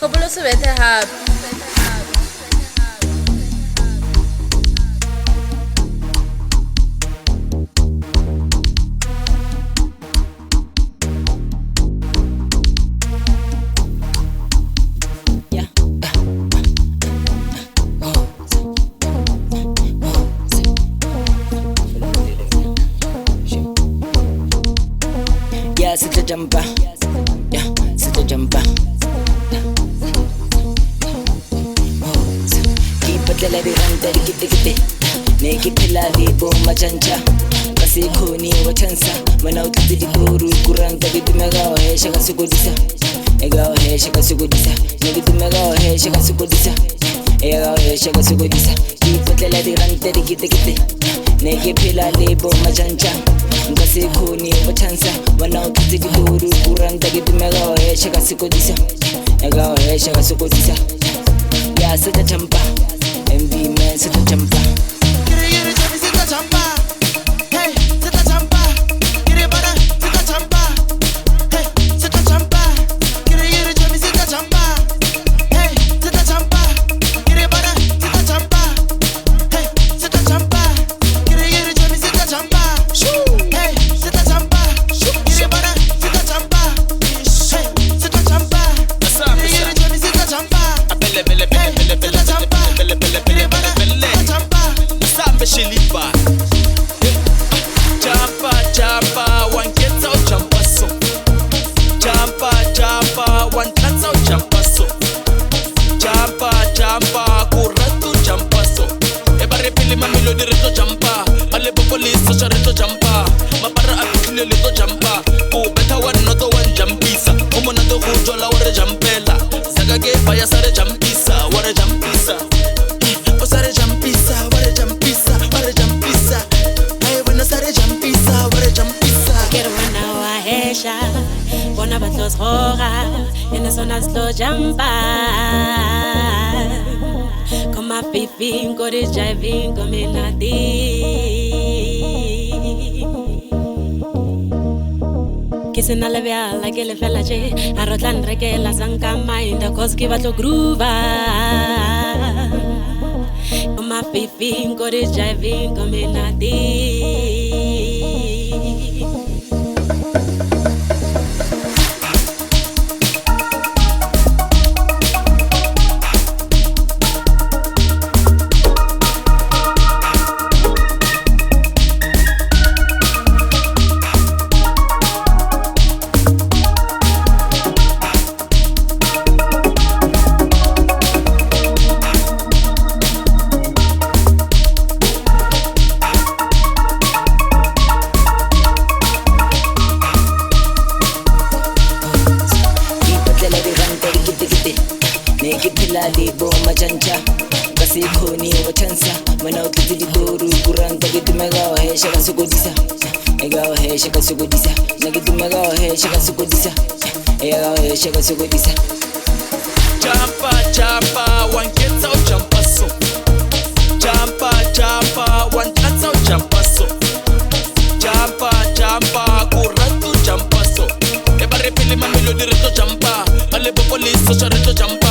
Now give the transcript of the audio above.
Kgopolo se bethe hape. Sita jumpa, yeah, sita jumpa. Keep it the run, dedicate. Naked pilali bo majanja. Kasi koni wa chansa. When out to the guru, kurang kadi tumaga he shaka sugodisa. Ega he shaka sugodisa. Nagi tumaga he shaka sugodisa. Ega he shaka sugodisa. Keep it the run, dedicate. Naked pilali bo majanja. Kasi koni wa chansa. When out to the guru, kurang kadi tumaga he shaka sugodisa. Ega he shaka sugodisa. Yeah, sita jumpa. MB man sita jumpa. Bona batlos hora, en zona slow jumpa. Como a pipin, core driving, como melody. Kissing a levia, like a felache, a rotlan reke, la zanka mind, a koski batlo groova. Como a pipin, core driving, como melody. Libo majanja kasi koni wa chansa mana ukiti guru kurang kadi tumaga he shaka sugodisa ega he shaka sugodisa nagi tumaga he shaka sugodisa ega he shaka sugodisa Jumpa one gets out jumpa so jumpa one gets out jumpa so jumpa kuratu jumpa so e bare pele mamelo diretto jumpa alle police so diretto jumpa